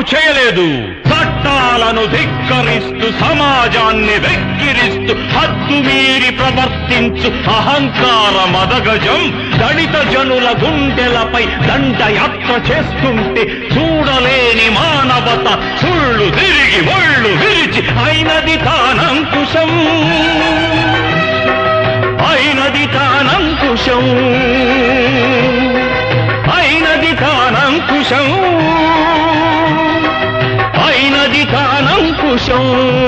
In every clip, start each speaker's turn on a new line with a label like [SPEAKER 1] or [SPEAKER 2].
[SPEAKER 1] చేయలేదు. చట్టాలను ధిక్కరిస్తూ సమాజాన్ని వెక్కిరిస్తూ హద్దుమీరి ప్రవర్తించు అహంకార మదగజం దళిత జనుల గుండెలపై దండయాత్ర చేస్తుంటే చూడలేని మానవత సుళ్ళు తిరిగి ఒళ్ళు విరిచి అయినది తానంకుశం, అయినది తానంకుశం, అయినది తానంకుశం, అయినది తానంకుశం.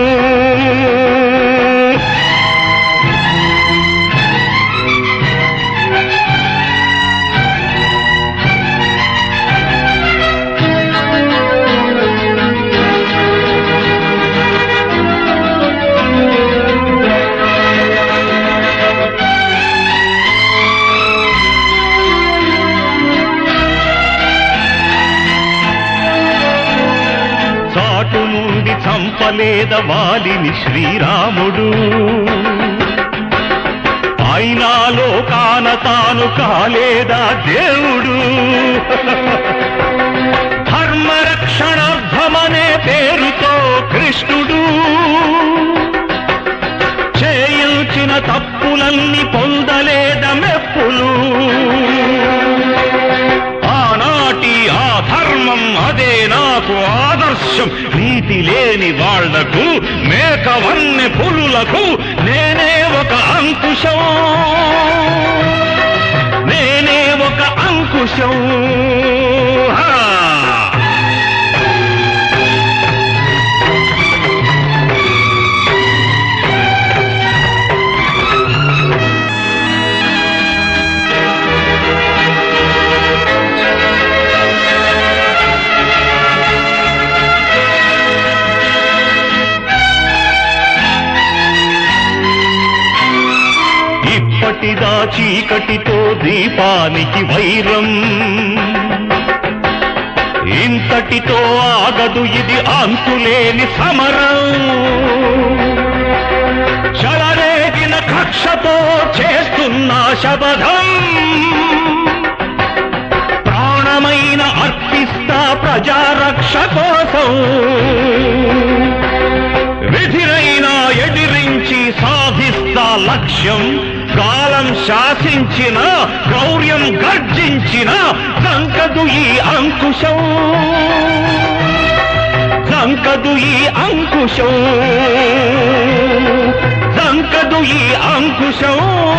[SPEAKER 1] చాటు నుండి చంపలేద వాలిని శ్రీరాముడు, అయినా లోకాన తాను కాలేదా దేవుడు. ధర్మరక్షణార్థమనే పేరుతో కృష్ణుడు చేయించిన తప్పులన్నీ పొందలేద మెప్పులు. ఆనాటి ఆ ధర్మం అదే నాకు ఆదర్శం. నీతి లేని వాళ్లకు మేకవన్నె పులులకు నేనే ఒక అంకుశం, నేనే ఒక అంకుశం. ఇప్పటిదా చీకటితో దీపానికి వైరం, ఇంతటితో ఆగదు ఇది అంతులేని సమరం. చెలరేగిన కక్షతో చేస్తున్న శపథం, ప్రాణమైన అర్పిస్తా ప్రజారక్ష కోసం. విధిరైనా ఎదిరించి సాధిస్తా లక్ష్యం. కాలం శాసించిన క్రౌర్యం గర్జించిన సంకదు ఈ అంకుశం, సంకదు ఈ అంకుశం, సంకదు ఈ అంకుశం.